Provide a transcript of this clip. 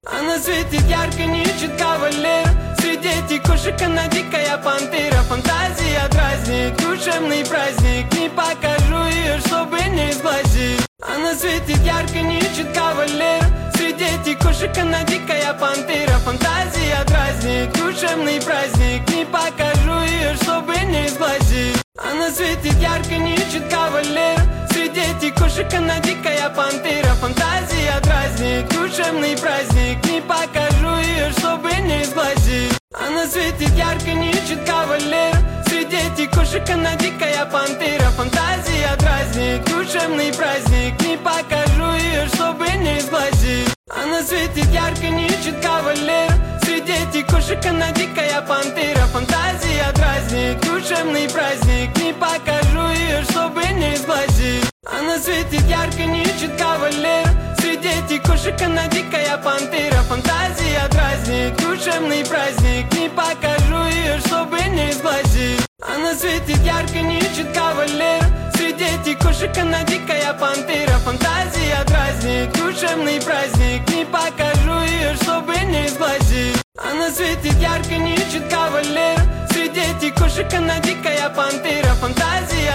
Она светит ярко, не ищет кавалер. Среди текушек она дикая пантера. Фантазия дразнит, душевный праздник. Не покажу ее, чтобы не сглазить. Она светит ярко, не ищет кавалер. Среди текушек она дикая пантера. Фантазия дразнит, душевный праздник. Не покажу ее, чтобы не сглазить. Она светит ярко, не ищет кавалер. Среди текушек она дикая пантера. Фантазия дразнит, душевный праздник. Не покажу ее, чтобы не сглазить. Она светит ярко, не ищет кавалер. Среди текушек она дикая пантера. Фантазия дразнит, душевный праздник. Не покажу ее, чтобы не сглазить. Она светит ярко, не ищет кавалер. Среди текушек она дикая пантера. Фантазия дразнит, душевный праздник. Не покажу ее, чтобы не сглазить. Она светит ярко, не ищет кавалер. Среди текушек она дикая пантера. Фантазия дразнит, душевный праздник. Не покажу ее, чтобы не сглазить. Она светит ярко, не ищет кавалер. Среди текушек она дикая пантера. Фантазия дразнит, душевный праздник. Не покажу ее, чтобы не сглазить. Она светит ярко, не ищет кавалер. Среди текушек она дикая пантера. Фантазия